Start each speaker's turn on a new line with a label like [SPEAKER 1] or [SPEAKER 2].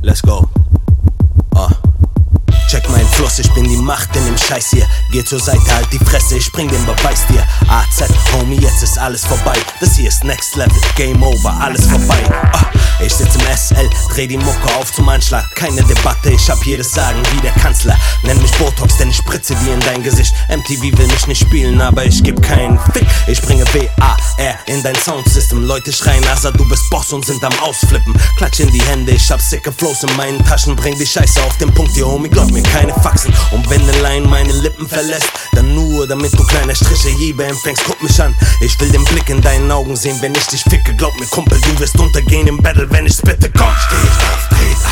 [SPEAKER 1] Let's go. Check meinen Fluss, ich bin die Macht in dem Scheiß hier. Geh zur Seite, halt die Fresse, ich bring den Beweis dir. AZ, Homie, jetzt ist alles vorbei. Das hier ist Next Level, Game Over, alles vorbei. Ich sitz im SL, dreh die Mucke auf zum Anschlag. Keine Debatte, ich hab jedes Sagen wie der Kanzler. Nenn mich Botox, denn ich spritze dir in dein Gesicht. MTV will mich nicht spielen, aber ich geb keinen Fick. Ich bringe WAR in dein Soundsystem. Leute schreien, Asa, du bist Boss und sind am Ausflippen. Klatsch in die Hände, ich hab sicke Flows in meinen Taschen. Bring die Scheiße auf den Punkt, ihr Homie, glaub mir, keine Faxen. Und wenn eine Line meine Lippen verlässt, dann nur, damit du kleine Striche Hiebe empfängst. Guck mich an, ich will den Blick in deinen Augen sehen, wenn ich dich ficke. Glaub mir, Kumpel, du wirst untergehen im Battle, wenn ich spitte. Komm, steh ich auf, dreh